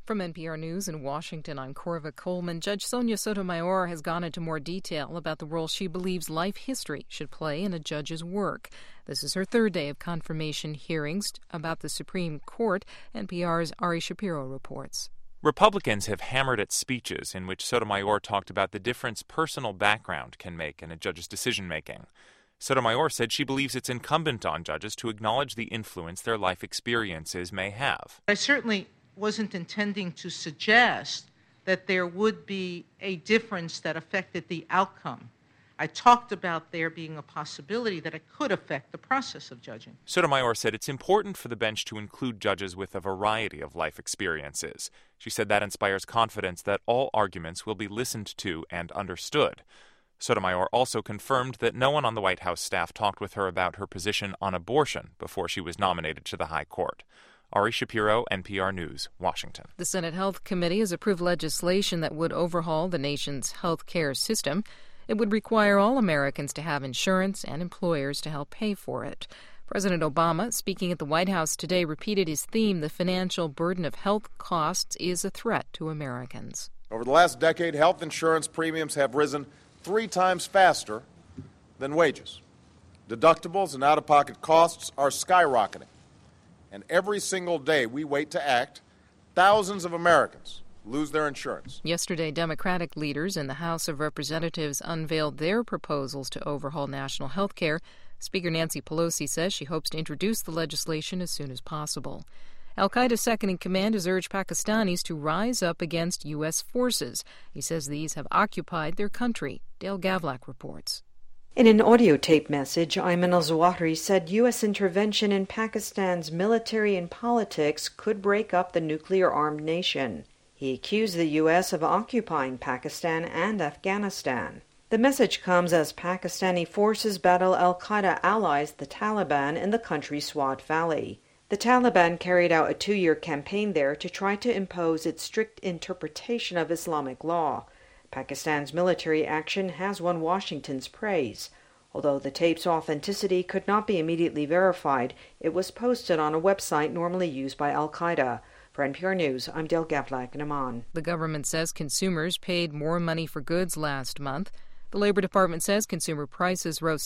From NPR News in Washington, I'm Corva Coleman. Judge Sonia Sotomayor has gone into more detail about the role she believes life history should play in a judge's work. This is her third day of confirmation hearings about the Supreme Court. NPR's Ari Shapiro reports. Republicans have hammered at speeches in which Sotomayor talked about the difference personal background can make in a judge's decision-making. Sotomayor said she believes it's incumbent on judges to acknowledge the influence their life experiences may have. I certainly wasn't intending to suggest that there would be a difference that affected the outcome. I talked about there being a possibility that it could affect the process of judging. Sotomayor said it's important for the bench to include judges with a variety of life experiences. She said that inspires confidence that all arguments will be listened to and understood. Sotomayor also confirmed that no one on the White House staff talked with her about her position on abortion before she was nominated to the High Court. Ari Shapiro, NPR News, Washington. The Senate Health Committee has approved legislation that would overhaul the nation's health care system. It would require all Americans to have insurance and employers to help pay for it. President Obama, speaking at the White House today, repeated his theme: the financial burden of health costs is a threat to Americans. Over the last decade, health insurance premiums have risen 3 times faster than wages. Deductibles and out-of-pocket costs are skyrocketing. And every single day we wait to act, thousands of Americans lose their insurance. Yesterday, Democratic leaders in the House of Representatives unveiled their proposals to overhaul national health care. Speaker Nancy Pelosi says she hopes to introduce the legislation as soon as possible. Al-Qaeda's second-in-command has urged Pakistanis to rise up against U.S. forces. He says these have occupied their country. Dale Gavlak reports. In an audio tape message, Ayman al-Zawahiri said U.S. intervention in Pakistan's military and politics could break up the nuclear-armed nation. He accused the U.S. of occupying Pakistan and Afghanistan. The message comes as Pakistani forces battle al-Qaeda allies, the Taliban, in the country's Swat Valley. The Taliban carried out a 2-year campaign there to try to impose its strict interpretation of Islamic law. Pakistan's military action has won Washington's praise. Although the tape's authenticity could not be immediately verified, it was posted on a website normally used by al-Qaeda. For NPR News, I'm Dale Gavlak in Amman. The government says consumers paid more money for goods last month. The Labor Department says consumer prices rose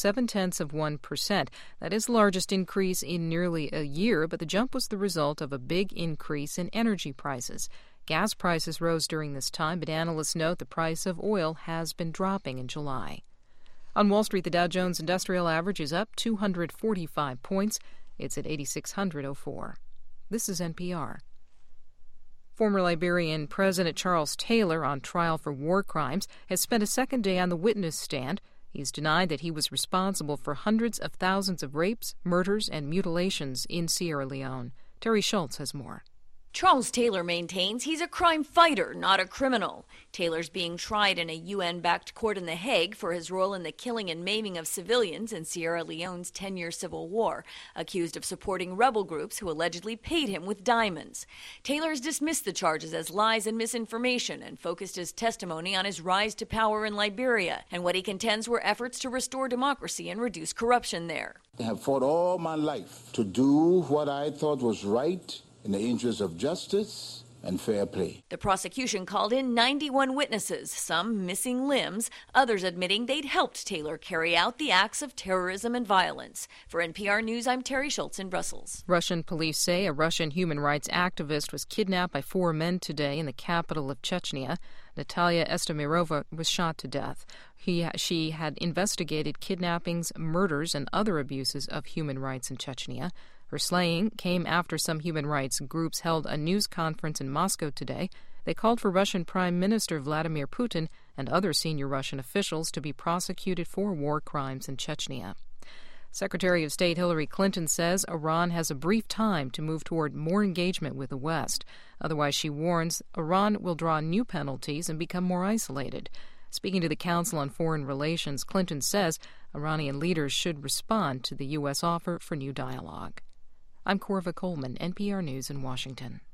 0.7%. That is the largest increase in nearly a year, but the jump was the result of a big increase in energy prices. Gas prices rose during this time, but analysts note the price of oil has been dropping in July. On Wall Street, the Dow Jones Industrial Average is up 245 points. It's at 8,604. This is NPR. Former Liberian President Charles Taylor, on trial for war crimes, has spent a second day on the witness stand. He's denied that he was responsible for hundreds of thousands of rapes, murders, and mutilations in Sierra Leone. Terry Schultz has more. Charles Taylor maintains he's a crime fighter, not a criminal. Taylor's being tried in a UN-backed court in The Hague for his role in the killing and maiming of civilians in Sierra Leone's 10-year civil war, accused of supporting rebel groups who allegedly paid him with diamonds. Taylor's dismissed the charges as lies and misinformation and focused his testimony on his rise to power in Liberia and what he contends were efforts to restore democracy and reduce corruption there. I have fought all my life to do what I thought was right in the interest of justice and fair play. The prosecution called in 91 witnesses, some missing limbs, others admitting they'd helped Taylor carry out the acts of terrorism and violence. For NPR News, I'm Terry Schultz in Brussels. Russian police say a Russian human rights activist was kidnapped by 4 men today in the capital of Chechnya. Natalia Estemirova was shot to death. She had investigated kidnappings, murders, and other abuses of human rights in Chechnya. Her slaying came after some human rights groups held a news conference in Moscow today. They called for Russian Prime Minister Vladimir Putin and other senior Russian officials to be prosecuted for war crimes in Chechnya. Secretary of State Hillary Clinton says Iran has a brief time to move toward more engagement with the West. Otherwise, she warns, Iran will draw new penalties and become more isolated. Speaking to the Council on Foreign Relations, Clinton says Iranian leaders should respond to the U.S. offer for new dialogue. I'm Corva Coleman, NPR News in Washington.